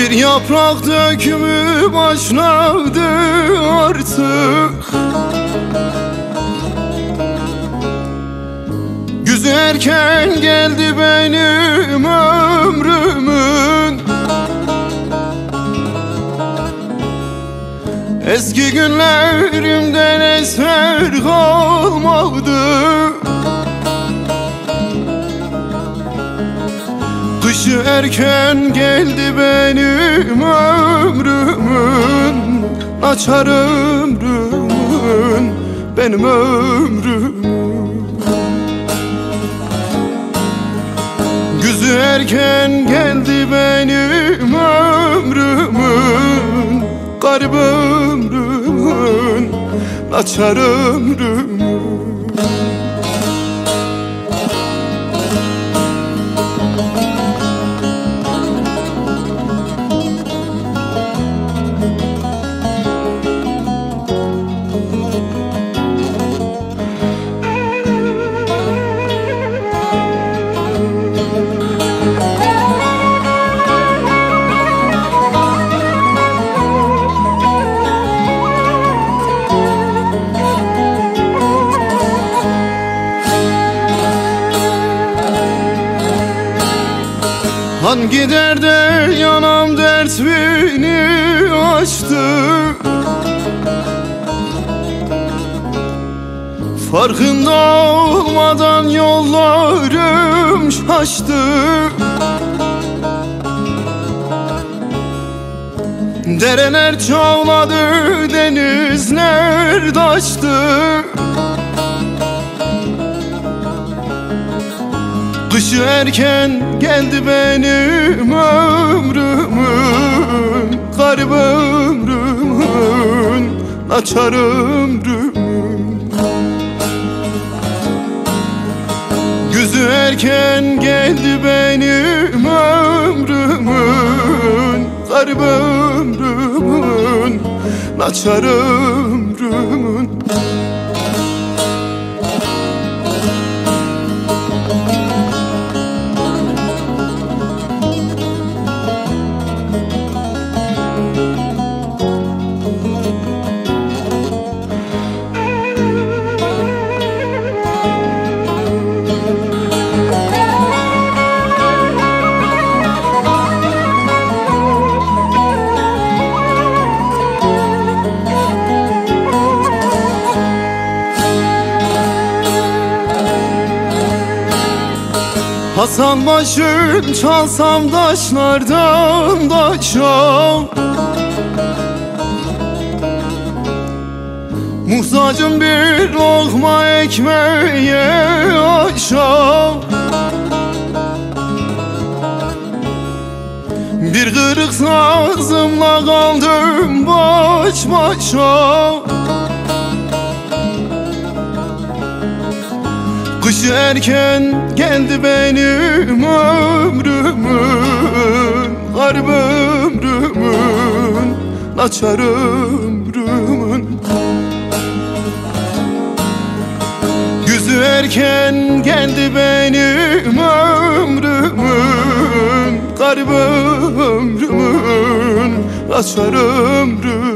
Bir yaprak dökümü başladı artık. Güzü erken geldi benim ömrümün. Eski günlerimden eser kalmadı. Kışı erken geldi benim ömrümün. Açar ömrümün, benim ömrümün. Güzü erken geldi benim ömrümün. Garip ömrümün, açar ömrümün. Hangi derde yanam dert beni açtı. Farkında olmadan yollarım şaştı. Dereler çağladı, denizler taştı. Kışı erken geldi benim ömrümün. Garip ömrümün, açar ömrümün. Güzü erken geldi benim ömrümün. Garip ömrümün, açar ömrümün. Hasan başım çalsam taşlardan taşa. Muhtacım bir lokma ekmeğe aşa. Bir kırık sazımla kaldım baş başa. Kışı erken geldi benim ömrümün. Garip ömrümün, açar ömrümün. Güzü erken geldi benim ömrümün. Garip ömrümün, açar ömrümün.